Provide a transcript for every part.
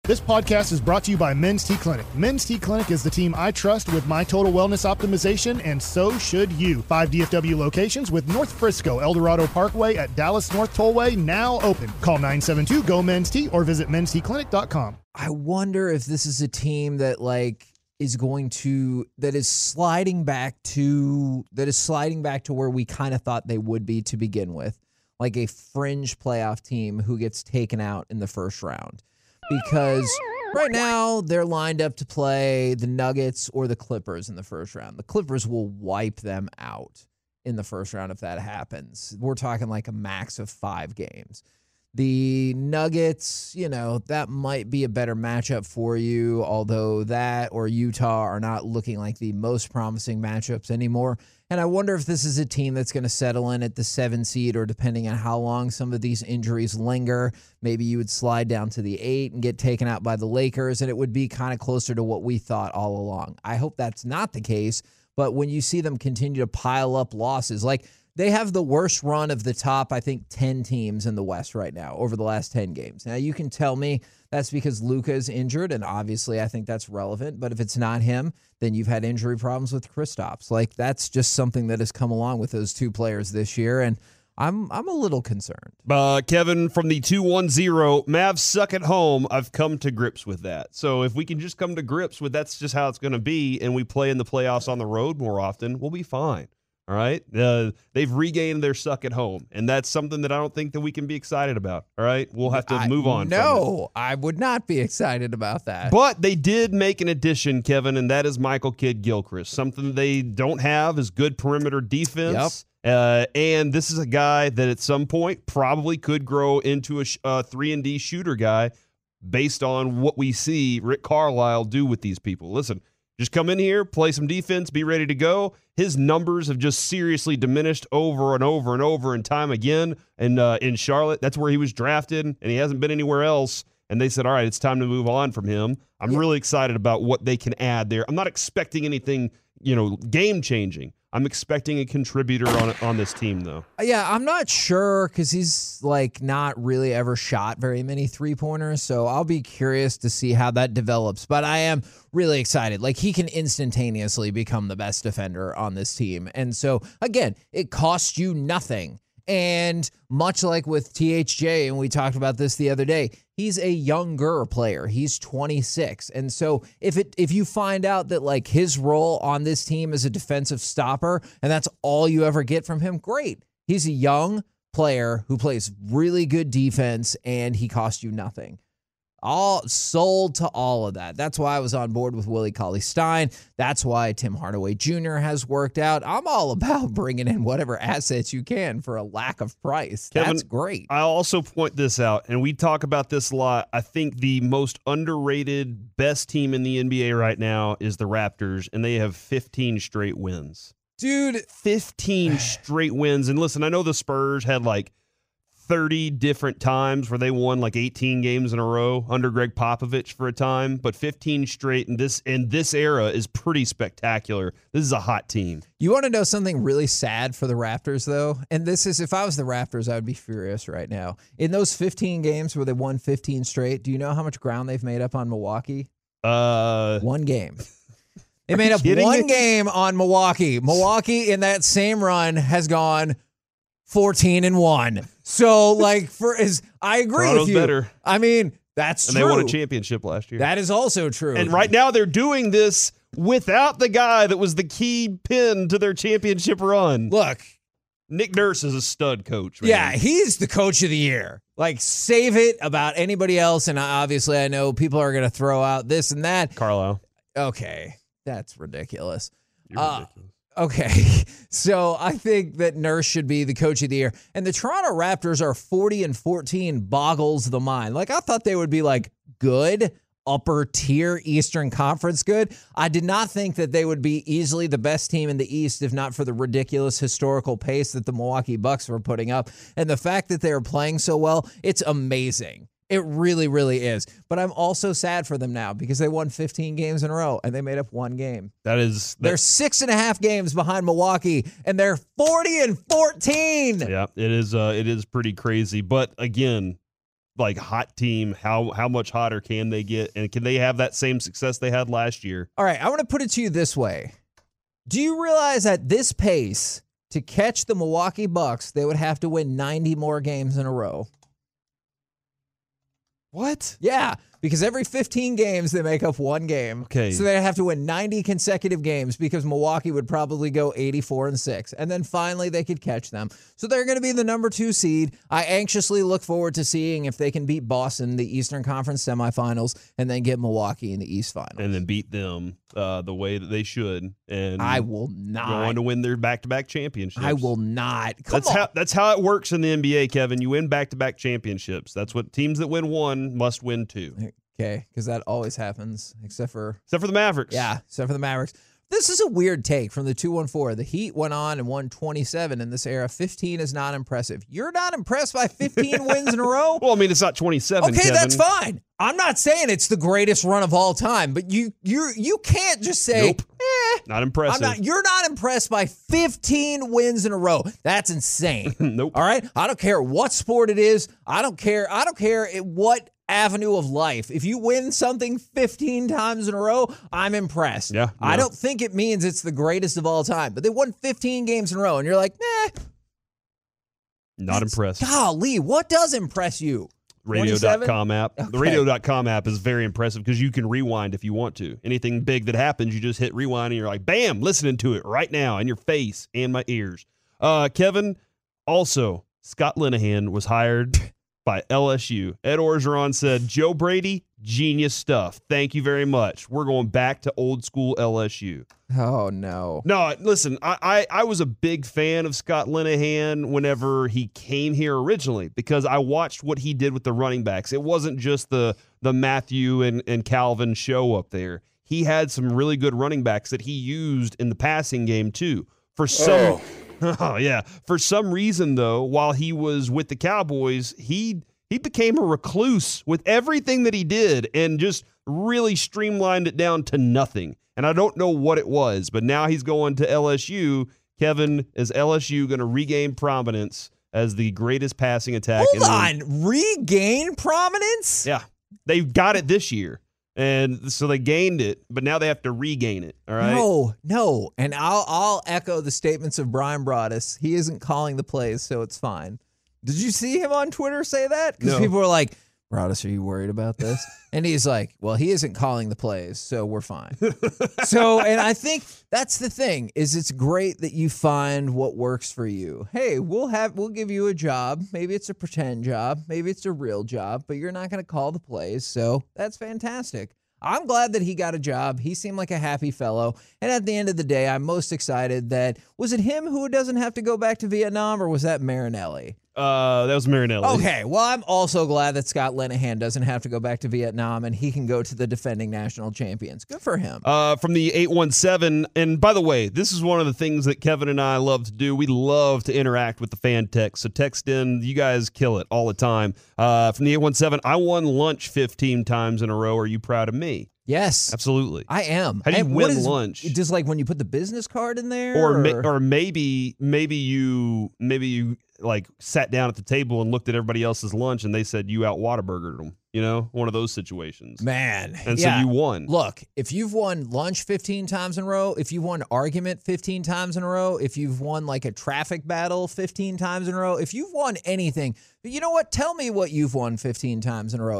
This podcast is brought to you by Men's T Clinic. Men's T Clinic is the team I trust with my total wellness optimization, and so should you. 5 DFW locations with North Frisco, Eldorado Parkway at Dallas North Tollway now open. Call 972-GO-MEN'S-T or visit mensteclinic.com. I wonder if this is a team that is sliding back to where we kind of thought they would be to begin with, like a fringe playoff team who gets taken out in the first round. Because right now they're lined up to play the Nuggets or the Clippers in the first round. The Clippers will wipe them out in the first round if that happens. We're talking like a max of 5 games. The Nuggets, that might be a better matchup for you, although that or Utah are not looking like the most promising matchups anymore. And I wonder if this is a team that's going to settle in at the 7 seed, or depending on how long some of these injuries linger, maybe you would slide down to the 8 and get taken out by the Lakers, and it would be kind of closer to what we thought all along. I hope that's not the case, but when you see them continue to pile up losses, like they have the worst run of the top, I think, 10 teams in the West right now over the last 10 games. Now, you can tell me that's because Luka is injured, and obviously I think that's relevant. But if it's not him, then you've had injury problems with Kristaps. Like, that's just something that has come along with those 2 players this year, and I'm a little concerned. Kevin from the 210, Mavs suck at home. I've come to grips with that. So if we can just come to grips with that's just how it's going to be, and we play in the playoffs on the road more often, we'll be fine. All right. They've regained their suck at home, and that's something that I don't think that we can be excited about. All right. We'll have to move on. No, I would not be excited about that. But they did make an addition, Kevin, and that is Michael Kidd-Gilchrist. Something they don't have is good perimeter defense. Yep. And this is a guy that at some point probably could grow into a 3-and-D shooter guy based on what we see Rick Carlisle do with these people. Listen, just come in here, play some defense, be ready to go. His numbers have just seriously diminished over and over and over and time again. And in Charlotte, that's where he was drafted, and he hasn't been anywhere else. And they said, all right, it's time to move on from him. I'm really excited about what they can add there. I'm not expecting anything, game-changing. I'm expecting a contributor on this team, though. Yeah, I'm not sure because he's not really ever shot very many 3-pointers, so I'll be curious to see how that develops. But I am really excited. He can instantaneously become the best defender on this team. And so, again, it costs you nothing. And much like with THJ, and we talked about this the other day, he's a younger player. He's 26. And so if you find out that his role on this team is a defensive stopper and that's all you ever get from him, great. He's a young player who plays really good defense and he costs you nothing. All sold to all of that. That's why I was on board with Willie Cauley-Stein. That's why Tim Hardaway Jr. has worked out. I'm all about bringing in whatever assets you can for a lack of price. Kevin, that's great. I'll also point this out, and we talk about this a lot. I think the most underrated, best team in the NBA right now is the Raptors, and they have 15 straight wins. Dude. 15 straight wins. And listen, I know the Spurs had 30 different times where they won 18 games in a row under Greg Popovich for a time, but 15 straight in this era is pretty spectacular. This is a hot team. You want to know something really sad for the Raptors, though? And this is, if I was the Raptors, I would be furious right now. In those 15 games where they won 15 straight, do you know how much ground they've made up on Milwaukee? 1 game. They made up 1 game on Milwaukee. Milwaukee in that same run has gone 14-1. So, I agree Toronto's with you. Better. I mean, that's and true. And they won a championship last year. That is also true. And right now they're doing this without the guy that was the key pin to their championship run. Look. Nick Nurse is a stud coach, man. Yeah, he's the coach of the year. Save it about anybody else. And obviously, I know people are going to throw out this and that. Carlisle. Okay, that's ridiculous. You're ridiculous. Okay, so I think that Nurse should be the coach of the year. And the Toronto Raptors are 40-14, boggles the mind. I thought they would be good, upper tier Eastern Conference good. I did not think that they would be easily the best team in the East, if not for the ridiculous historical pace that the Milwaukee Bucks were putting up. And the fact that they are playing so well, it's amazing. It really, really is. But I'm also sad for them now because they won 15 games in a row and they made up 1 game. They're 6.5 games behind Milwaukee and they're 40-14. Yeah, it is pretty crazy. But again, like hot team, how much hotter can they get, and can they have that same success they had last year? All right, I want to put it to you this way. Do you realize at this pace, to catch the Milwaukee Bucks, they would have to win 90 more games in a row? What? Yeah, because every 15 games, they make up one game. Okay. So they'd have to win 90 consecutive games because Milwaukee would probably go 84-6. And then finally, they could catch them. So they're going to be the number 2 seed. I anxiously look forward to seeing if they can beat Boston in the Eastern Conference semifinals and then get Milwaukee in the East Finals. And then beat them the way that they should. And I will not. Go on to win their back-to-back championships. I will not. That's how it works in the NBA, Kevin. You win back-to-back championships. That's what teams that win one must win two. Okay, because that always happens, except for the Mavericks. Yeah, except for the Mavericks. This is a weird take from the 214. The Heat went on and won 27 in this era. 15 is not impressive. You're not impressed by 15 wins in a row? Well, I mean, it's not 27, Okay, Kevin. that's fine. I'm not saying it's the greatest run of all time, but you can't just say, nope. Not impressive. You're not impressed by 15 wins in a row. That's insane. Nope. All right? I don't care what sport it is. I don't care what avenue of life. If you win something 15 times in a row, I'm impressed. Yeah. I don't think it means it's the greatest of all time, but they won 15 games in a row, and you're like, Not impressed. Golly, what does impress you? Radio.com app. Okay. The Radio.com app is very impressive because you can rewind if you want to. Anything big that happens, you just hit rewind and you're like, bam, listening to it right now in your face and my ears. Kevin, also, Scott Linehan was hired by LSU. Ed Orgeron said, Joe Brady, genius stuff. Thank you very much. We're going back to old school LSU. Oh, no. No, listen, I was a big fan of Scott Linehan whenever he came here originally because I watched what he did with the running backs. It wasn't just the Matthew and Calvin show up there. He had some really good running backs that he used in the passing game too. For some reason, though, while he was with the Cowboys, he became a recluse with everything that he did and just really streamlined it down to nothing. And I don't know what it was, but now he's going to LSU. Kevin, is LSU going to regain prominence as the greatest passing attack? Regain prominence? Yeah, they got it this year. And so they gained it, but now they have to regain it. All right. No. And I'll echo the statements of Brian Broaddus. He isn't calling the plays, so it's fine. Did you see him on Twitter say that? Because people were like, Broaddus, are you worried about this? And he's like, well, he isn't calling the plays, so we're fine. And I think that's the thing, is it's great that you find what works for you. Hey, we'll give you a job. Maybe it's a pretend job. Maybe it's a real job, but you're not going to call the plays, so that's fantastic. I'm glad that he got a job. He seemed like a happy fellow. And at the end of the day, I'm most excited that, was it him who doesn't have to go back to Vietnam, or was that Marinelli? That was Marinelli. Okay, well, I'm also glad that Scott Linehan doesn't have to go back to Vietnam and he can go to the defending national champions. Good for him. From the 817, and by the way, this is one of the things that Kevin and I love to do. We love to interact with the fan text. So text in. You guys kill it all the time. From the 817, I won lunch 15 times in a row. Are you proud of me? Yes. Absolutely. I am. How do you win lunch? Just like when you put the business card in there? Or maybe you like sat down at the table and looked at everybody else's lunch and they said you out Whataburgered them. You know, one of those situations. Man. And so you won. Look, if you've won lunch 15 times in a row, if you've won argument 15 times in a row, if you've won like a traffic battle 15 times in a row, if you've won anything, you know what? Tell me what you've won 15 times in a row.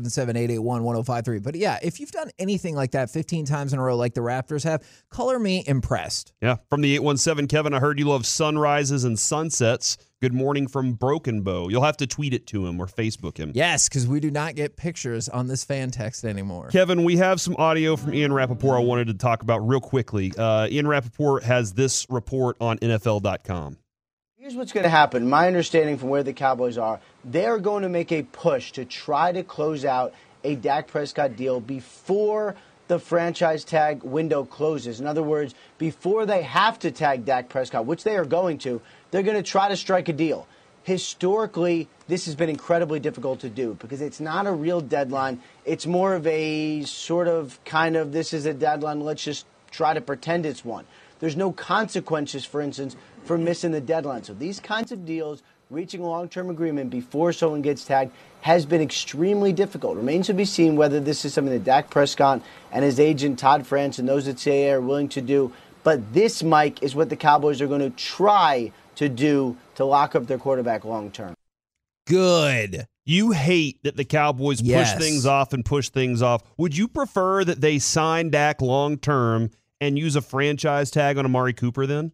877-881-1053. But yeah, if you've done anything like that 15 times in a row like the Raptors have, color me impressed. Yeah. From the 817, Kevin, I heard you love sunrises and sunsets. Good morning from Broken Bow. You'll have to tweet it to him or Facebook him. Yes, because we do not get pictures on this fan text anymore. Kevin, we have some audio from Ian Rappaport I wanted to talk about real quickly. Ian Rappaport has this report on NFL.com. Here's what's going to happen. My understanding from where the Cowboys are, they're going to make a push to try to close out a Dak Prescott deal before the franchise tag window closes. In other words, before they have to tag Dak Prescott, which they are going to, they're going to try to strike a deal. Historically, this has been incredibly difficult to do because it's not a real deadline. It's more of a sort of kind of this is a deadline, let's just try to pretend it's one. There's no consequences, for instance, for missing the deadline. So these kinds of deals reaching a long-term agreement before someone gets tagged has been extremely difficult. Remains to be seen whether this is something that Dak Prescott and his agent Todd France and those at CAA are willing to do. But this, Mike, is what the Cowboys are going to try to do to lock up their quarterback long-term. Good. You hate that the Cowboys push things off and push things off. Would you prefer that they sign Dak long-term and use a franchise tag on Amari Cooper then?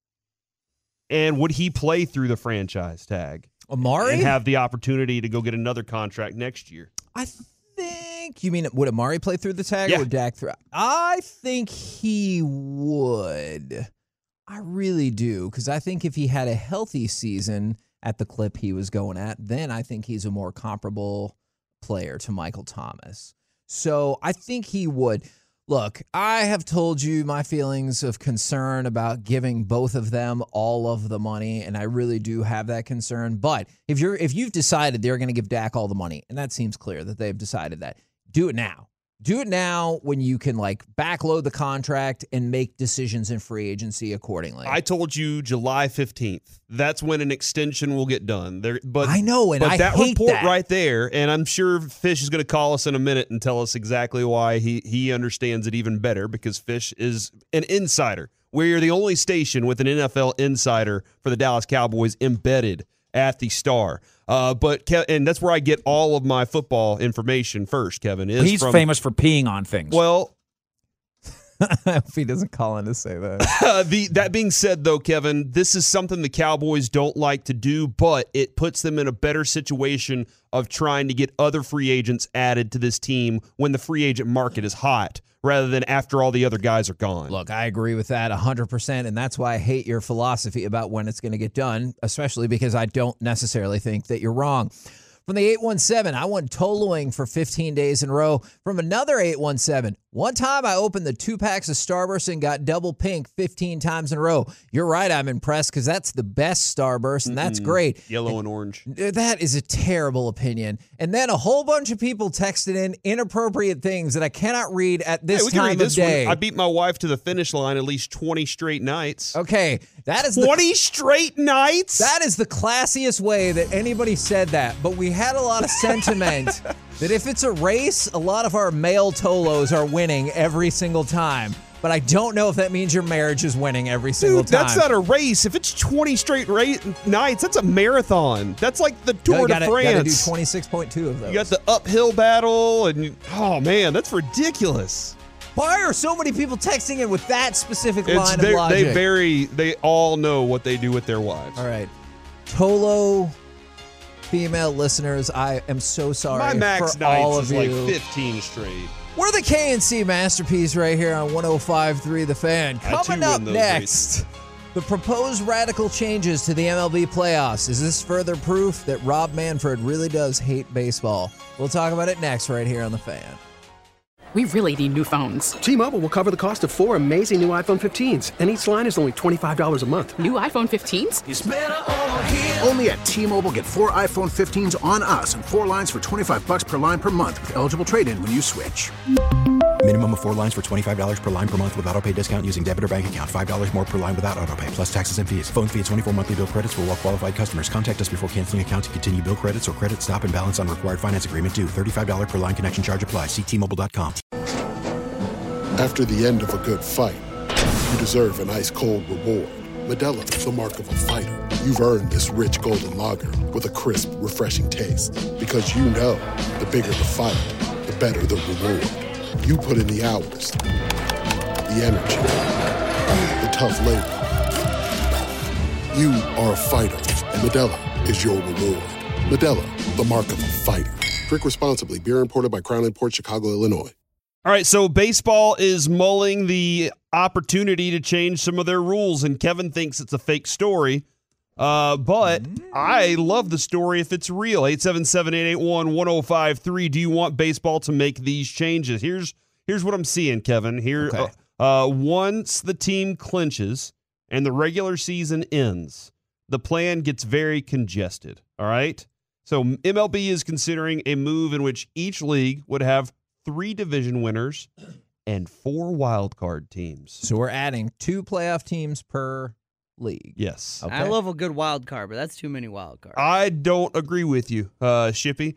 And would he play through the franchise tag? Amari? And have the opportunity to go get another contract next year? I think, you mean, would Amari play through the tag or would Dak through? I think he would. I really do, because I think if he had a healthy season at the clip he was going at, then I think he's a more comparable player to Michael Thomas. So I think he would. Look, I have told you my feelings of concern about giving both of them all of the money, and I really do have that concern. But if you've decided they're going to give Dak all the money, and that seems clear that they've decided that, do it now. Do it now when you can backload the contract and make decisions in free agency accordingly. I told you July 15th. That's when an extension will get done. I know, and I that hate report that. right there, and I'm sure Fish is going to call us in a minute and tell us exactly why he understands it even better, because Fish is an insider. We're the only station with an NFL insider for the Dallas Cowboys embedded at the Star. And that's where I get all of my football information first, Kevin. He's famous for peeing on things. Well, I hope he doesn't call in to say that. That being said, though, Kevin, this is something the Cowboys don't like to do, but it puts them in a better situation of trying to get other free agents added to this team when the free agent market is hot, rather than after all the other guys are gone. Look, I agree with that 100%, and that's why I hate your philosophy about when it's going to get done, especially because I don't necessarily think that you're wrong. From the 817, I won Toloing for 15 days in a row. From another 817, one time I opened the 2 packs of Starburst and got double pink 15 times in a row. You're right, I'm impressed, because that's the best Starburst, and that's great. Yellow and orange. That is a terrible opinion. And then a whole bunch of people texted in inappropriate things that I cannot read at this time of day. I beat my wife to the finish line at least 20 straight nights. Okay, that is 20 straight nights? That is the classiest way that anybody said that. But we had a lot of sentiment that if it's a race, a lot of our male Tolos are winning every single time. But I don't know if that means your marriage is winning every single time. That's not a race. If it's 20 straight nights, that's a marathon. That's like the Tour de France. You got to do 26.2 of those. You got the uphill battle, and oh man, that's ridiculous. Why are so many people texting in with that specific line of logic? They all know what they do with their wives. All right. Tolo female listeners, I am so sorry My max for nights all of is you. like 15 straight. We're the KNC Masterpiece right here on 105.3 The Fan. Coming up next, the proposed radical changes to the MLB playoffs. Is this further proof that Rob Manfred really does hate baseball? We'll talk about it next right here on The Fan. We really need new phones. T-Mobile will cover the cost of 4 amazing new iPhone 15s, and each line is only $25 a month. New iPhone 15s? It's better over here. Only at T-Mobile, get 4 iPhone 15s on us and 4 lines for $25 per line per month with eligible trade-in when you switch. Minimum of 4 lines for $25 per line per month with autopay discount using debit or bank account. $5 more per line without autopay, plus taxes and fees. Phone fee at 24 monthly bill credits for well-qualified customers. Contact us before canceling account to continue bill credits or credit stop and balance on required finance agreement due. $35 per line connection charge applies. See T-Mobile.com. After the end of a good fight, you deserve an ice-cold reward. Modelo is the mark of a fighter. You've earned this rich golden lager with a crisp, refreshing taste. Because you know, the bigger the fight, the better the reward. You put in the hours, the energy, the tough labor. You are a fighter, and Modelo is your reward. Modelo, the mark of a fighter. Drink responsibly. Beer imported by Crown Imports, Chicago, Illinois. All right, so baseball is mulling the opportunity to change some of their rules, and Kevin thinks it's a fake story. But I love the story if it's real. 877-881-1053. Do you want baseball to make these changes? Here's what I'm seeing, Kevin. Once the team clinches and the regular season ends, the plan gets very congested. All right? So MLB is considering a move in which each league would have 3 division winners and 4 wild card teams. So we're adding 2 playoff teams per league. Yes. Okay. I love a good wild card, but that's too many wild cards. I don't agree with you, Shippy.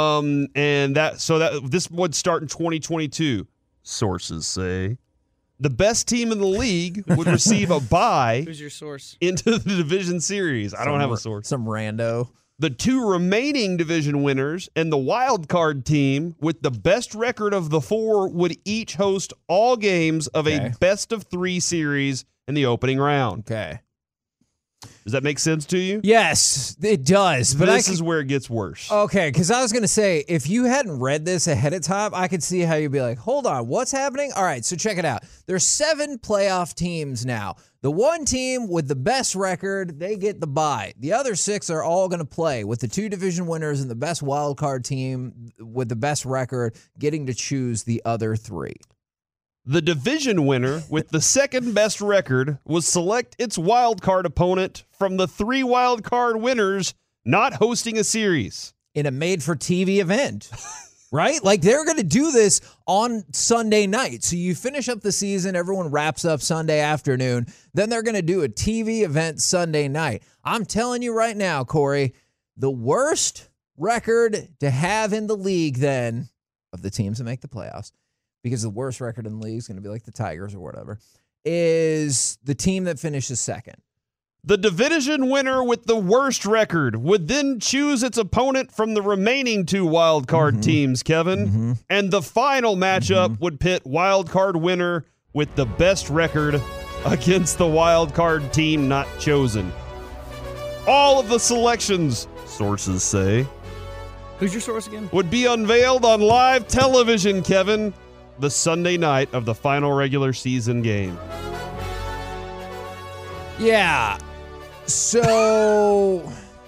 This would start in 2022. Sources say the best team in the league would receive a bye. Who's your source? Into the division series. I don't have a source. Some rando. The two remaining division winners and the wild card team with the best record of the four would each host all games of a best of 3 series in the opening round. Okay. Does that make sense to you? Yes, it does. But this is where it gets worse. Okay, because I was going to say, if you hadn't read this ahead of time, I could see how you'd be like, hold on, what's happening? All right, so check it out. There's 7 playoff teams now. The one team with the best record, they get the bye. The other 6 are all going to play, with the 2 division winners and the best wild card team with the best record getting to choose the other 3. The division winner with the second best record will select its wild card opponent from the 3 wild card winners not hosting a series. In a made-for-TV event, right? Like, they're going to do this on Sunday night. So you finish up the season, everyone wraps up Sunday afternoon, then they're going to do a TV event Sunday night. I'm telling you right now, Corey, the worst record to have in the league then of the teams that make the playoffs, because the worst record in the league is going to be like the Tigers or whatever, is the team that finishes second. The division winner with the worst record would then choose its opponent from the remaining 2 wild card teams, Kevin. And the final matchup would pit wild card winner with the best record against the wild card team not chosen. All of the selections, sources say, who's your source again? Would be unveiled on live television, Kevin, the Sunday night of the final regular season game. Yeah. So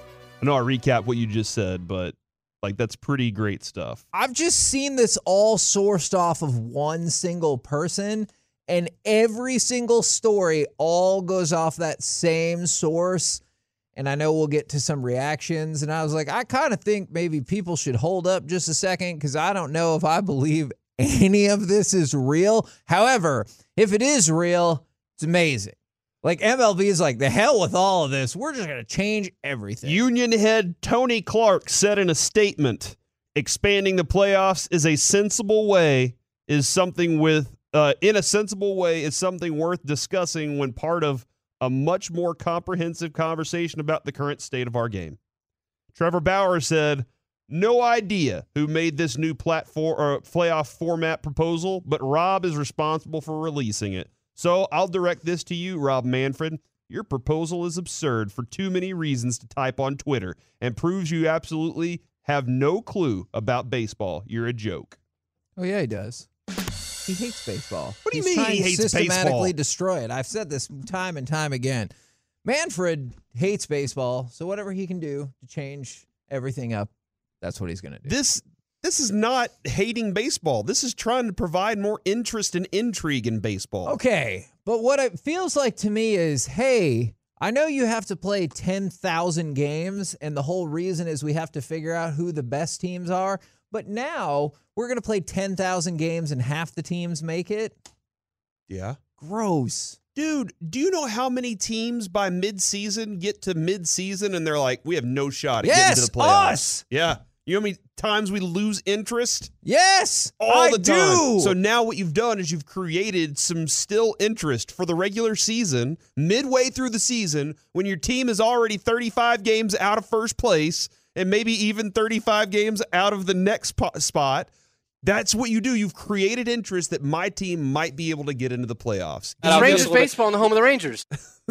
I know I recap what you just said, but like that's pretty great stuff. I've just seen this all sourced off of one single person, and every single story all goes off that same source. And I know we'll get to some reactions. And I was like, I kind of think maybe people should hold up just a second, because I don't know if I believe any of this is real. However, if it is real, it's amazing. Like, MLB is like, the hell with all of this. We're just going to change everything. Union head Tony Clark said in a statement, expanding the playoffs is a sensible way, is something with, in a sensible way, is something worth discussing when part of a much more comprehensive conversation about the current state of our game. Trevor Bauer said, no idea who made this new playoff format proposal, but Rob is responsible for releasing it. So I'll direct this to you, Rob Manfred. Your proposal is absurd for too many reasons to type on Twitter and proves you absolutely have no clue about baseball. You're a joke. Oh, yeah, he does. He hates baseball. What do you mean he hates baseball? Systematically destroy it. I've said this time and time again. Manfred hates baseball, so whatever he can do to change everything up, that's what he's going to do. This is not hating baseball. This is trying to provide more interest and intrigue in baseball. Okay, but what it feels like to me is, hey, I know you have to play 10,000 games, and the whole reason is we have to figure out who the best teams are, but now we're going to play 10,000 games and half the teams make it? Yeah. Gross. Dude, do you know how many teams by midseason get to midseason and they're like, we have no shot at getting to the playoffs? Us! Yeah. You know how many times we lose interest? Yes, all the time. Do. So now what you've done is you've created some still interest for the regular season, midway through the season, when your team is already 35 games out of first place and maybe even 35 games out of the next spot. That's what you do. You've created interest that my team might be able to get into the playoffs. It's Rangers baseball in the home of the Rangers.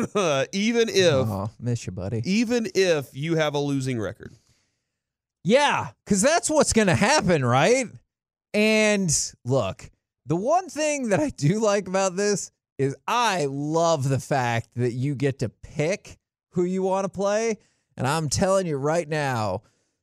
Even if, miss you, buddy. Even if you have a losing record. Yeah, because that's what's going to happen, right? And look, the one thing that I do like about this is I love the fact that you get to pick who you want to play. And I'm telling you right now,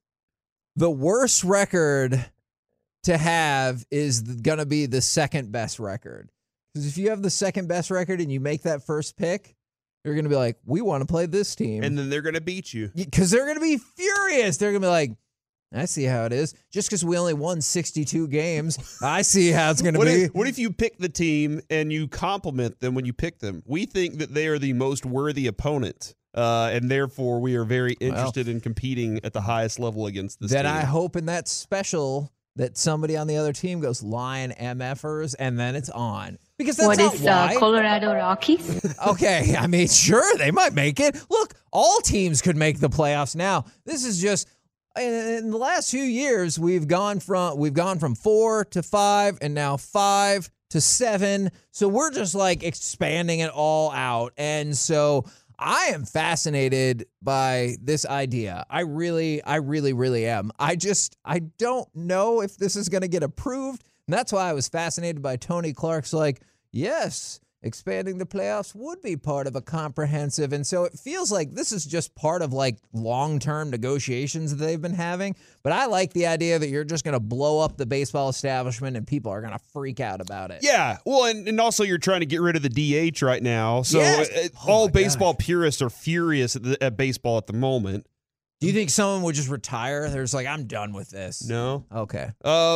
the worst record to have is going to be the second best record. Because if you have the second best record and you make that first pick, you're going to be like, we want to play this team. And then they're going to beat you. Because they're going to be furious. They're going to be like, I see how it is. Just because we only won 62 games, I see how it's going to be. What if you pick the team and you compliment them when you pick them? We think that they are the most worthy opponent, and therefore we are very interested in competing at the highest level against this team. Then I hope in that special that somebody on the other team goes Lion MFers, and then it's on. Because that's not why. Colorado Rockies? Okay, I mean, sure, they might make it. Look, all teams could make the playoffs now. This is just in the last few years we've gone from 4 to 5 and now 5 to 7. So we're just like expanding it all out. And so I am fascinated by this idea. I really am. I don't know if this is going to get approved. And that's why I was fascinated by Tony Clark's like, yes, expanding the playoffs would be part of a comprehensive. And so it feels like this is just part of like long-term negotiations that they've been having. But I like the idea that you're just going to blow up the baseball establishment and people are going to freak out about it. Yeah. Well, and also you're trying to get rid of the DH right now. So all baseball purists are furious at baseball at the moment. Do you think someone would just retire? There's like, I'm done with this. No. Okay.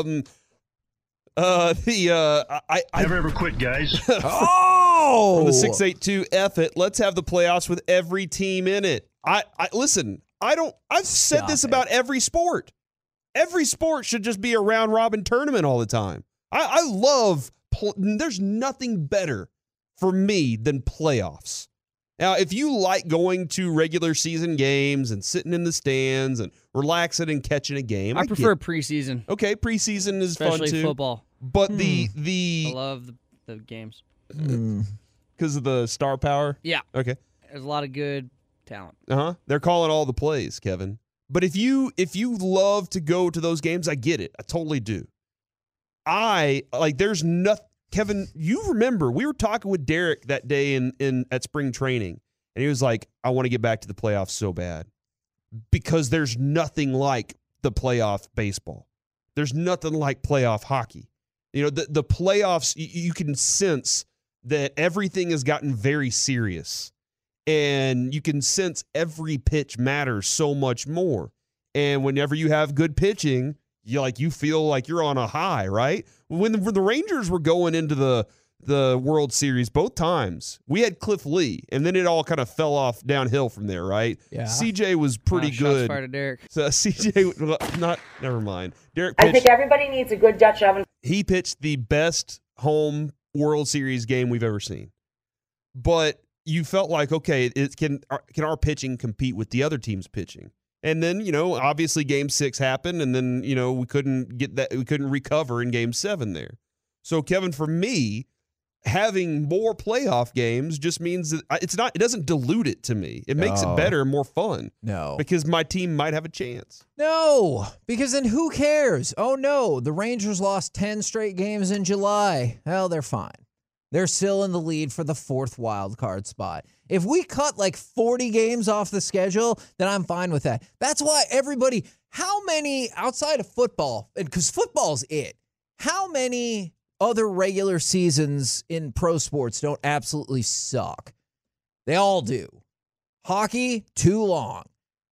I never ever quit, guys. Oh, from the 682 F it. Let's have the playoffs with every team in it. I listen. I've said this about every sport. Every sport should just be a round robin tournament all the time. I love. There's nothing better for me than playoffs. Now, if you like going to regular season games and sitting in the stands and relaxing and catching a game, I prefer preseason. Okay, preseason is especially fun too. Football. But the I love the games because of the star power. Yeah. Okay. There's a lot of good talent. They're calling all the plays, Kevin. But if you love to go to those games, I get it. I totally do. There's nothing. Kevin, you remember we were talking with Derek that day at spring training, and he was like, I want to get back to the playoffs so bad because there's nothing like the playoff baseball. There's nothing like playoff hockey. You know, the playoffs, you can sense that everything has gotten very serious, and you can sense every pitch matters so much more. And whenever you have good pitching, you feel like you're on a high, right? When the Rangers were going into the World Series both times, we had Cliff Lee, and then it all kind of fell off downhill from there, right? Yeah. CJ was pretty good. Shots fired at Derek. So CJ, never mind. Derek pitched, I think everybody needs a good Dutch oven. He pitched the best home World Series game we've ever seen. But you felt like, okay, can our pitching compete with the other team's pitching? And then, obviously Game 6 happened, and then, we couldn't recover in Game 7 there. So, Kevin, for me, having more playoff games just means that it doesn't dilute it to me. It makes it better and more fun. No. Because my team might have a chance. No, because then who cares? Oh, no, the Rangers lost 10 straight games in July. Well, they're fine. They're still in the lead for the 4th wild card spot. If we cut like 40 games off the schedule, then I'm fine with that. That's why how many outside of football, because football's it, how many other regular seasons in pro sports don't absolutely suck? They all do. Hockey, too long.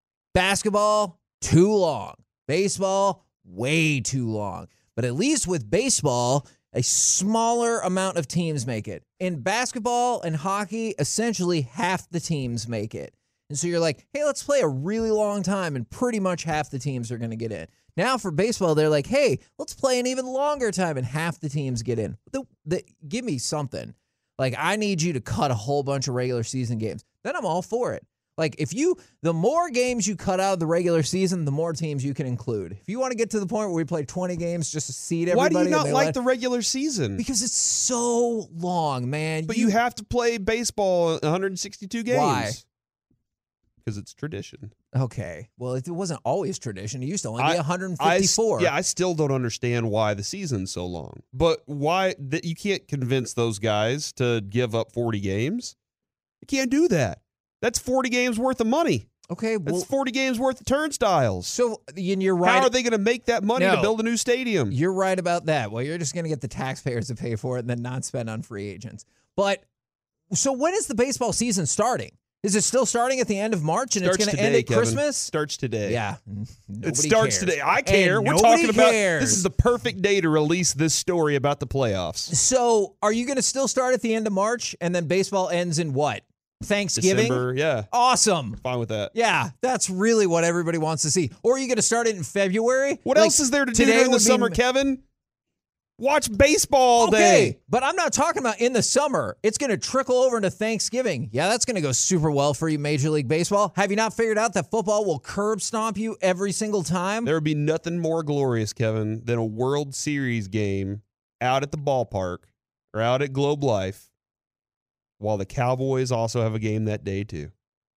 Basketball, too long. Baseball, way too long. But at least with baseball, a smaller amount of teams make it. In basketball and hockey, essentially half the teams make it. And so you're like, hey, let's play a really long time, and pretty much half the teams are going to get in. Now for baseball, they're like, hey, let's play an even longer time, and half the teams get in. Give me something. Like, I need you to cut a whole bunch of regular season games. Then I'm all for it. Like, the more games you cut out of the regular season, the more teams you can include. If you want to get to the point where we play 20 games just to seed everybody. Why do you not like the regular season? Because it's so long, man. But you have to play baseball 162 games. Why? Because it's tradition. Okay. Well, it wasn't always tradition. It used to only be 154. I still don't understand why the season's so long. But why that you can't convince those guys to give up 40 games? You can't do that. That's 40 games worth of money. Okay, well, that's 40 games worth of turnstiles. So, and you're right. How are they going to make that money to build a new stadium? You're right about that. Well, you're just going to get the taxpayers to pay for it and then not spend on free agents. But so when is the baseball season starting? Is it still starting at the end of March and Starts it's going to today, end at Kevin. Christmas? Starts today. Yeah. It starts today. I care. And We're nobody talking about cares. this is the perfect day to release this story about the playoffs. So, are you going to still start at the end of March and then baseball ends in what? Thanksgiving? December, yeah. Awesome. Fine with that. Yeah, that's really what everybody wants to see. Or are you going to start it in February? What else is there to do during the summer, Kevin? Watch baseball day. But I'm not talking about in the summer. It's going to trickle over into Thanksgiving. Yeah, that's going to go super well for you, Major League Baseball. Have you not figured out that football will curb stomp you every single time? There would be nothing more glorious, Kevin, than a World Series game out at the ballpark or out at Globe Life while the Cowboys also have a game that day too.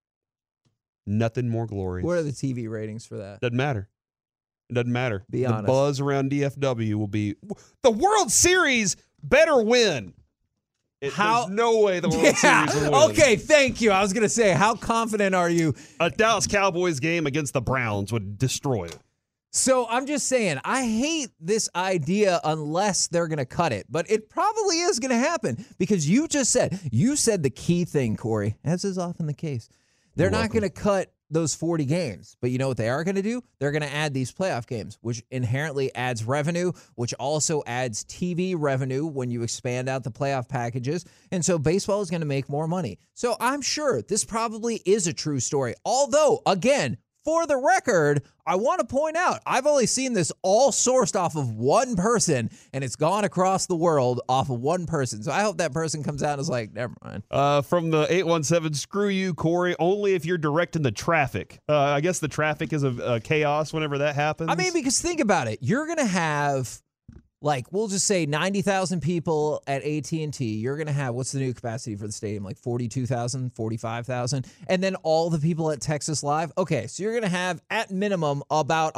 Nothing more glorious. What are the TV ratings for that? Doesn't matter. It doesn't matter. Be the honest. buzz around DFW will be the World Series better win. There's no way the World Series will win. Okay, thank you. I was going to say, how confident are you? A Dallas Cowboys game against the Browns would destroy it. So I'm just saying, I hate this idea unless they're going to cut it. But it probably is going to happen because you said the key thing, Corey, as is often the case. They're not going to cut those 40 games. But you know what they are going to do? They're going to add these playoff games, which inherently adds revenue, which also adds TV revenue when you expand out the playoff packages. And so baseball is going to make more money. So I'm sure this probably is a true story. Although, again, for the record, I want to point out, I've only seen this all sourced off of one person, and it's gone across the world off of one person. So I hope that person comes out and is like, never mind. From the 817, screw you, Corey, only if you're directing the traffic. I guess the traffic is a chaos whenever that happens. I mean, because think about it. You're going to have, like, we'll just say 90,000 people at AT&T. You're going to have, what's the new capacity for the stadium? Like 42,000, 45,000. And then all the people at Texas Live. Okay, so you're going to have, at minimum, about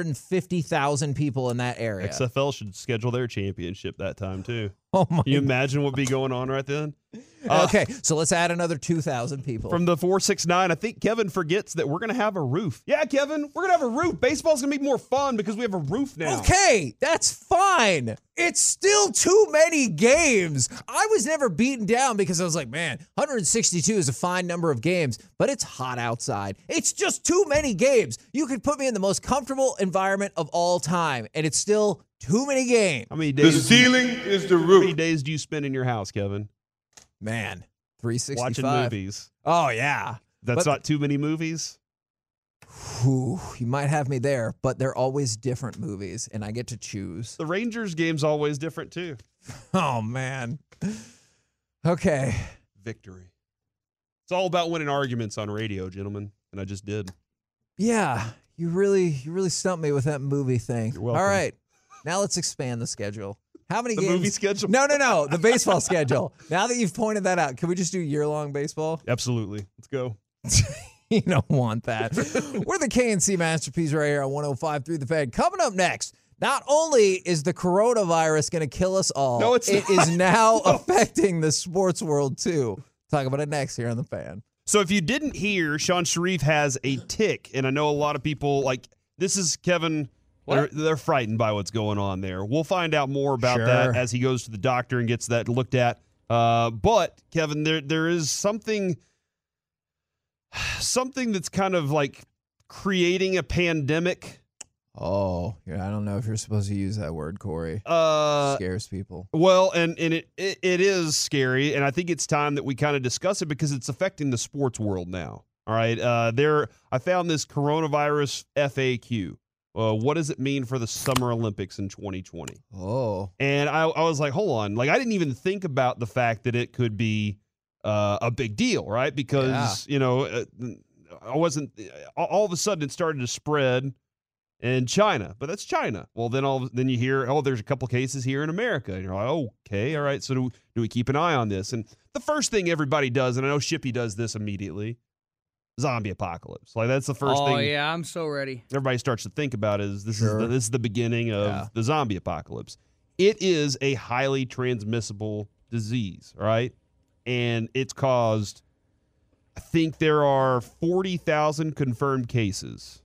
150,000 people in that area. XFL should schedule their championship that time, too. Oh my! Can you imagine what would be going on right then? Okay, so let's add another 2,000 people. From the 469, I think Kevin forgets that we're going to have a roof. Yeah, Kevin, we're going to have a roof. Baseball's going to be more fun because we have a roof now. Okay, that's fine. It's still too many games. I was never beaten down because I was like, man, 162 is a fine number of games, but it's hot outside. It's just too many games. You could put me in the most comfortable environment of all time, and it's still too many games. How many days? The ceiling is the roof. How many days do you spend in your house, Kevin? Man, 365. Watching movies. Oh, yeah. That's not too many movies? Whew, you might have me there, but they're always different movies, and I get to choose. The Rangers game's always different, too. Oh, man. Okay. Victory. It's all about winning arguments on radio, gentlemen, and I just did. Yeah, you really stumped me with that movie thing. You're welcome. All right, now let's expand the schedule. How many games? The movie schedule? No, the baseball schedule. Now that you've pointed that out, can we just do year-long baseball? Absolutely. Let's go. You don't want that. We're the KNC Masterpiece right here on 105.3 The Fan. Coming up next, not only is the coronavirus going to kill us all, no, it is now affecting the sports world too. Talk about it next here on The Fan. So if you didn't hear, Sean Sharif has a tick, and I know a lot of people, like, this is Kevin, they're frightened by what's going on there. We'll find out more about that as he goes to the doctor and gets that looked at. But, Kevin, there is something that's kind of like creating a pandemic. Oh, yeah, I don't know if you're supposed to use that word, Corey. Scares people. Well, and it is scary, and I think it's time that we kind of discuss it because it's affecting the sports world now. All right, I found this coronavirus FAQ. What does it mean for the Summer Olympics in 2020? Oh, and I was like, hold on, like I didn't even think about the fact that it could be a big deal, right? Because I wasn't. All of a sudden, it started to spread in China, but that's China. Well, then you hear, there's a couple cases here in America, and you're like, okay, all right. So do we keep an eye on this? And the first thing everybody does, and I know Shippy does this immediately, zombie apocalypse. Like that's the first thing. Oh yeah, I'm so ready. Everybody starts to think about is this is the beginning of the zombie apocalypse. It is a highly transmissible disease, right? And it's caused. I think there are 40,000 confirmed cases.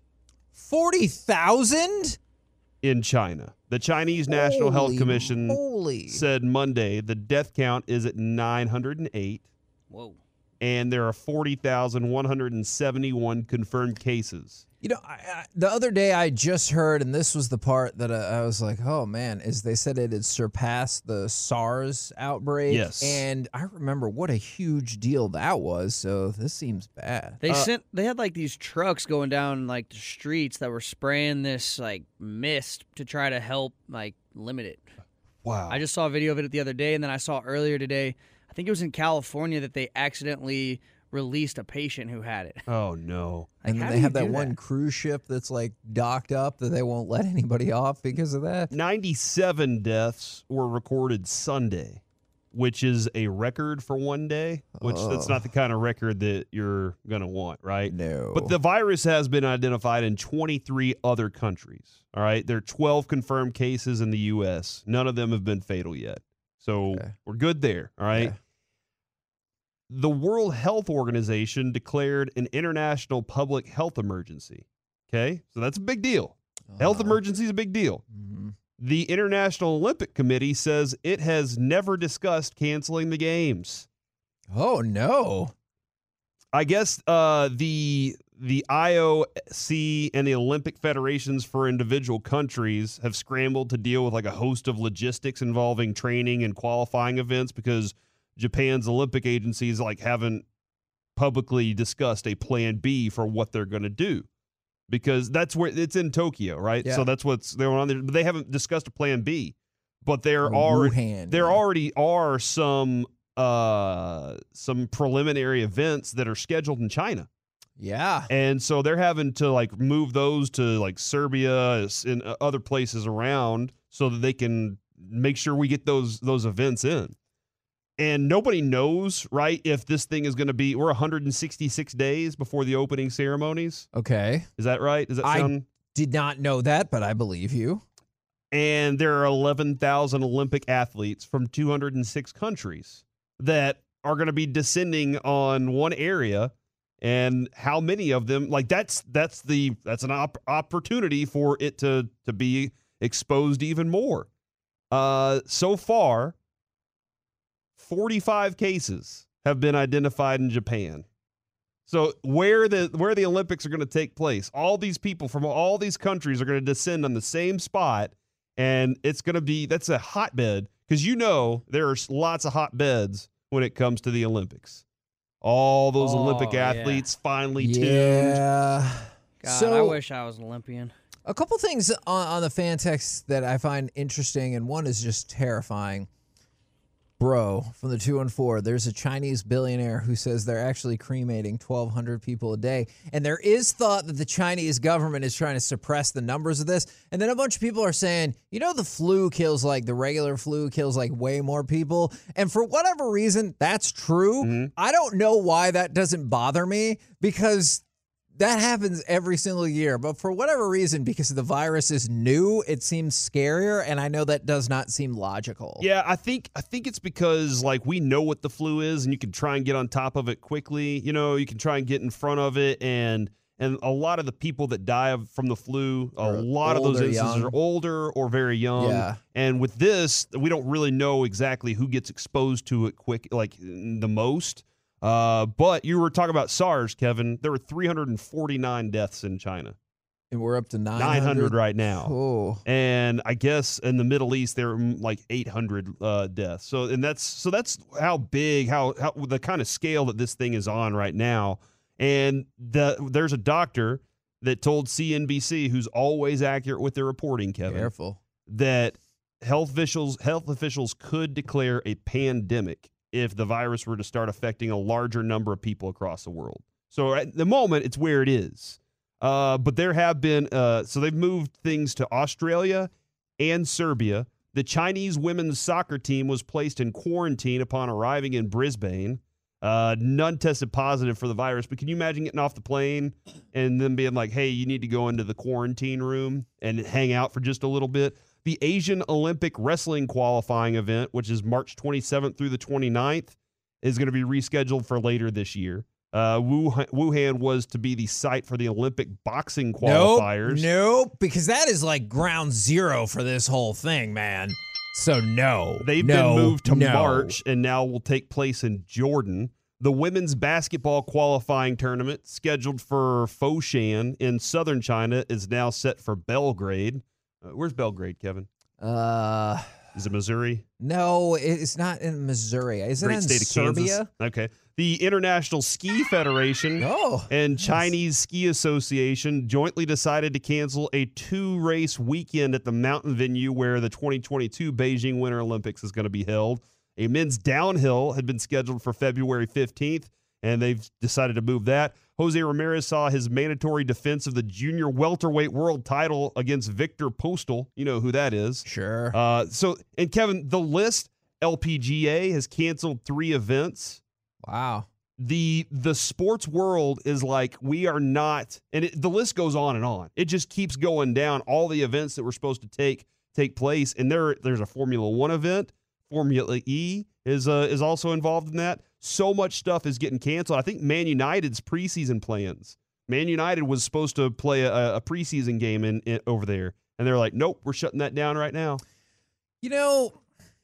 40,000 in China. The Chinese National Health Commission moly. said Monday the death count is at 908. Whoa. and there are 40,171 confirmed cases. You know, the other day I just heard, and this was the part that I was like, oh, man, is they said it had surpassed the SARS outbreak. Yes. And I remember what a huge deal that was, so this seems bad. They had like these trucks going down like the streets that were spraying this like mist to try to help like limit it. Wow. I just saw a video of it the other day, and then I saw earlier today, I think it was in California, that they accidentally released a patient who had it. Oh, no. And then they have that one cruise ship that's like docked up that they won't let anybody off because of that. 97 deaths were recorded Sunday, which is a record for one day, which that's not the kind of record that you're going to want, right? No. But the virus has been identified in 23 other countries, all right? There are 12 confirmed cases in the U.S. None of them have been fatal yet. So we're good there, all right? Yeah. The World Health Organization declared an international public health emergency. Okay, so that's a big deal. Health emergency is a big deal. Mm-hmm. The International Olympic Committee says it has never discussed canceling the games. Oh, no. I guess the IOC and the Olympic federations for individual countries have scrambled to deal with like a host of logistics involving training and qualifying events because Japan's Olympic agencies like haven't publicly discussed a plan B for what they're going to do because that's where it's in Tokyo, right? Yeah. So that's what's going on there. But they haven't discussed a plan B. But there Wuhan, already are some preliminary events that are scheduled in China. Yeah. And so they're having to like move those to like Serbia and other places around so that they can make sure we get those events in. And nobody knows, right, if this thing is going to be, we're 166 days before the opening ceremonies. Okay. Is that right? Does that sound? I did not know that, but I believe you. And there are 11,000 Olympic athletes from 206 countries that are going to be descending on one area. And how many of them, like that's an opportunity for it to be exposed even more. So far, 45 cases have been identified in Japan. So where the Olympics are going to take place, all these people from all these countries are going to descend on the same spot, and it's going to be, that's a hotbed, because there are lots of hotbeds when it comes to the Olympics. All those Olympic athletes finally tuned. Yeah. God, I wish I was an Olympian. A couple things on the fan text that I find interesting, and one is just terrifying. Bro, from the 214, there's a Chinese billionaire who says they're actually cremating 1,200 people a day. And there is thought that the Chinese government is trying to suppress the numbers of this. And then a bunch of people are saying, the flu kills the regular flu kills way more people. And for whatever reason, that's true. Mm-hmm. I don't know why that doesn't bother me because that happens every single year. But for whatever reason, because the virus is new, it seems scarier. And I know that does not seem logical. Yeah, I think it's because we know what the flu is, and you can try and get on top of it quickly. You can try and get in front of it, and a lot of the people that die from the flu, a lot of those instances are older or very young. Yeah. And with this, we don't really know exactly who gets exposed to it the most. But you were talking about SARS, Kevin. There were 349 deaths in China. And we're up to 900 right now. Oh. And I guess in the Middle East, there were 800 deaths. So that's how big, how the kind of scale that this thing is on right now. And there's a doctor that told CNBC, who's always accurate with their reporting, Kevin. Careful. That health officials could declare a pandemic if the virus were to start affecting a larger number of people across the world. So at the moment, it's where it is. But there have been, so they've moved things to Australia and Serbia. The Chinese women's soccer team was placed in quarantine upon arriving in Brisbane. None tested positive for the virus, but can you imagine getting off the plane and then being like, hey, you need to go into the quarantine room and hang out for just a little bit? The Asian Olympic Wrestling qualifying event, which is March 27th through the 29th, is going to be rescheduled for later this year. Wuhan was to be the site for the Olympic boxing qualifiers. Nope, because that is ground zero for this whole thing, man. So no. They've been moved to March and now will take place in Jordan. The women's basketball qualifying tournament scheduled for Foshan in southern China is now set for Belgrade. Where's Belgrade, Kevin? Is it Missouri? No, it's not in Missouri. Is it in Serbia? Kansas. Okay. The International Ski Federation and Chinese Ski Association jointly decided to cancel a 2-race weekend at the mountain venue where the 2022 Beijing Winter Olympics is going to be held. A men's downhill had been scheduled for February 15th, and they've decided to move that. Jose Ramirez saw his mandatory defense of the junior welterweight world title against Victor Postal. You know who that is. Sure. And Kevin, the list, LPGA has canceled 3 events. Wow. The sports world is like, we are not, and the list goes on and on. It just keeps going down. All the events that were supposed to take place, and there's a Formula 1 event. Formula E is also involved in that. So much stuff is getting canceled. I think Man United's preseason plans. Man United was supposed to play a preseason game in over there, and they're like, nope, we're shutting that down right now. You know,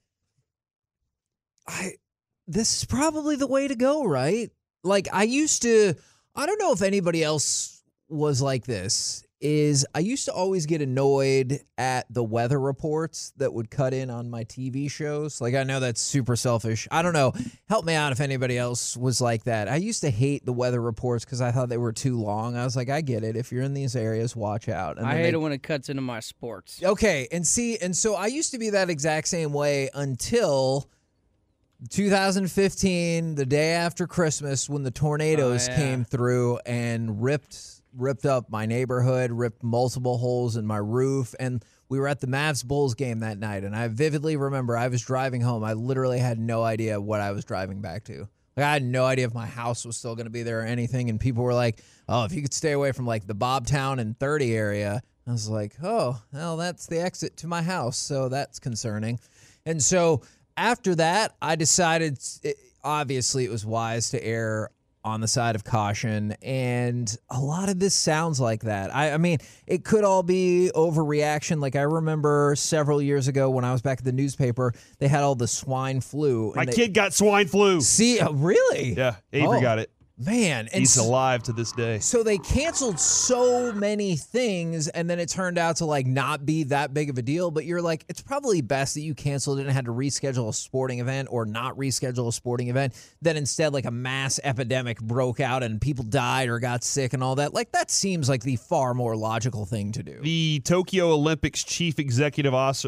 this is probably the way to go, right? Like, I don't know if anybody else was like this, I used to always get annoyed at the weather reports that would cut in on my TV shows. Like, I know that's super selfish. I don't know. Help me out if anybody else was like that. I used to hate the weather reports because I thought they were too long. I was like, I get it. If you're in these areas, watch out. And I hate it when it cuts into my sports. Okay, and so I used to be that exact same way until 2015, the day after Christmas, when the tornadoes came through and ripped up my neighborhood, ripped multiple holes in my roof, and we were at the Mavs Bulls game that night, and I vividly remember I was driving home. I literally had no idea what I was driving back to. Like, I had no idea if my house was still going to be there or anything, and people were like, oh, if you could stay away from, like, the Bobtown and 30 area. I was like, oh, well, that's the exit to my house, so that's concerning. And so after that, I decided, obviously, it was wise to err on the side of caution, and a lot of this sounds like that. I mean, it could all be overreaction. Like, I remember several years ago when I was back at the newspaper, they had all the swine flu. My kid got swine flu. See, really? Yeah, Avery got it. Man. And he's alive to this day. So they canceled so many things, and then it turned out to, like, not be that big of a deal. But you're like, it's probably best that you canceled it and had to reschedule a sporting event or not reschedule a sporting event. Then instead, like, a mass epidemic broke out and people died or got sick and all that. Like, that seems like the far more logical thing to do. The Tokyo Olympics chief executive officer,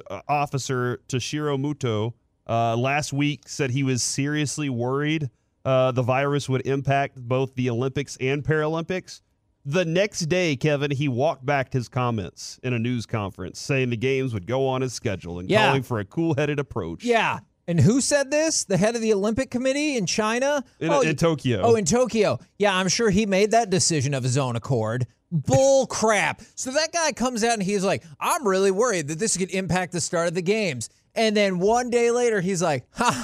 Toshiro Muto, last week said he was seriously worried the virus would impact both the Olympics and Paralympics. The next day, Kevin, he walked back his comments in a news conference saying the games would go on as scheduled and calling for a cool-headed approach. Yeah. And who said this? The head of the Olympic Committee in China? In Tokyo. Oh, in Tokyo. Yeah, I'm sure he made that decision of his own accord. Bull crap. So that guy comes out and he's like, I'm really worried that this could impact the start of the games. And then one day later, he's like,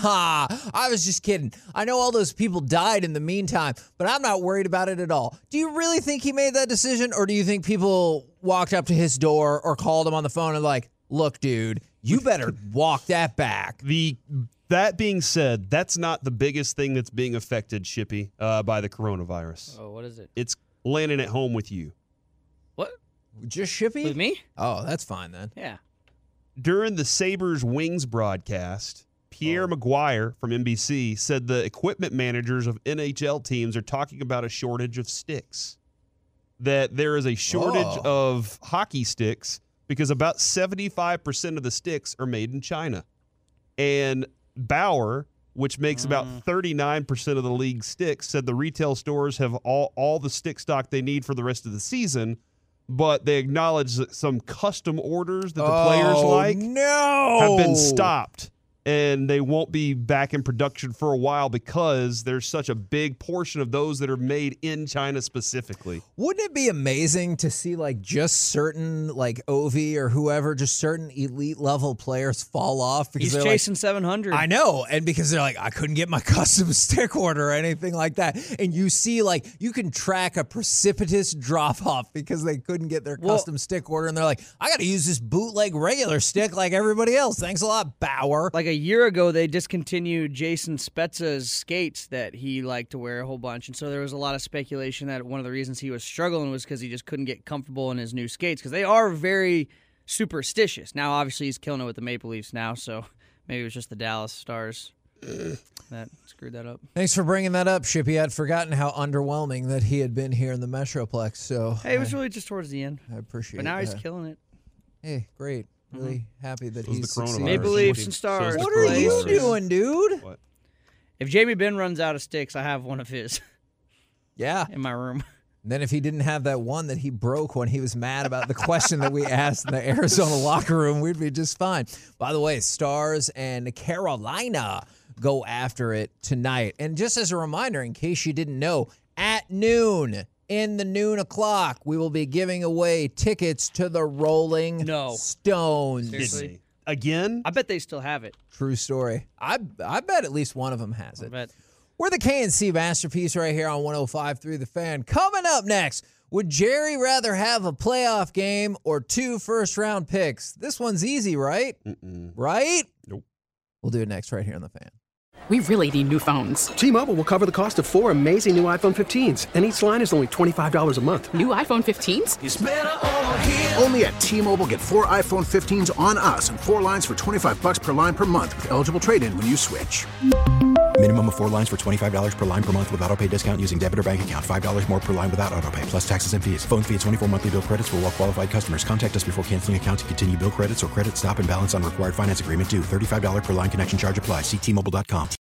I was just kidding. I know all those people died in the meantime, but I'm not worried about it at all. Do you really think he made that decision? Or do you think people walked up to his door or called him on the phone and like, look, dude, you better walk that back? That being said, that's not the biggest thing that's being affected, Shippy, by the coronavirus. Oh, what is it? It's landing at home with you. What? Just Shippy? With me? Oh, that's fine then. Yeah. During the Sabres Wings broadcast, Pierre Maguire from NBC said the equipment managers of NHL teams are talking about a shortage of sticks. That there is a shortage of hockey sticks because about 75% of the sticks are made in China. And Bauer, which makes about 39% of the league's sticks, said the retail stores have all the stick stock they need for the rest of the season. But they acknowledge that some custom orders that the players have been stopped, and they won't be back in production for a while because there's such a big portion of those that are made in China specifically. Wouldn't it be amazing to see like just certain like Ovi or whoever, just certain elite level players fall off because he's chasing 700? I know, and because they're like, I couldn't get my custom stick order or anything like that, and you see like you can track a precipitous drop off because they couldn't get their custom stick order, and they're like, I got to use this bootleg regular stick like everybody else. Thanks a lot, Bauer. Like a a year ago, they discontinued Jason Spezza's skates that he liked to wear a whole bunch. And so there was a lot of speculation that one of the reasons he was struggling was because he just couldn't get comfortable in his new skates, because they are very superstitious. Now, obviously, he's killing it with the Maple Leafs now, so maybe it was just the Dallas Stars that screwed that up. Thanks for bringing that up, Shippy. I'd forgotten how underwhelming that he had been here in the Metroplex. So hey, it was really just towards the end. I appreciate it. But now he's killing it. Hey, great. Really happy that he's succeeding. Maple Leafs and Stars. What are you doing, dude? What? If Jamie Benn runs out of sticks, I have one of his. Yeah. In my room. And then if he didn't have that one that he broke when he was mad about the question that we asked in the Arizona locker room, we'd be just fine. By the way, Stars and Carolina go after it tonight. And just as a reminder, in case you didn't know, at noon, in the noon o'clock, we will be giving away tickets to the Rolling Stones. Seriously? Again? I bet they still have it. True story. I bet at least one of them has it. I bet. We're the KNC Masterpiece right here on 105.3 The Fan. Coming up next, would Jerry rather have a playoff game or 2 first-round picks? This one's easy, right? Right? Nope. We'll do it next right here on The Fan. We really need new phones. T-Mobile will cover the cost of 4 amazing new iPhone 15s, and each line is only $25 a month. New iPhone 15s? It's better over here. Only at T-Mobile, get 4 iPhone 15s on us and 4 lines for $25 per line per month with eligible trade-in when you switch. Minimum of 4 lines for $25 per line per month with autopay discount using debit or bank account. $5 more per line without autopay, plus taxes and fees. Phone fee at 24 monthly bill credits for well-qualified customers. Contact us before canceling account to continue bill credits or credit stop and balance on required finance agreement due. $35 per line connection charge applies. See T-Mobile.com.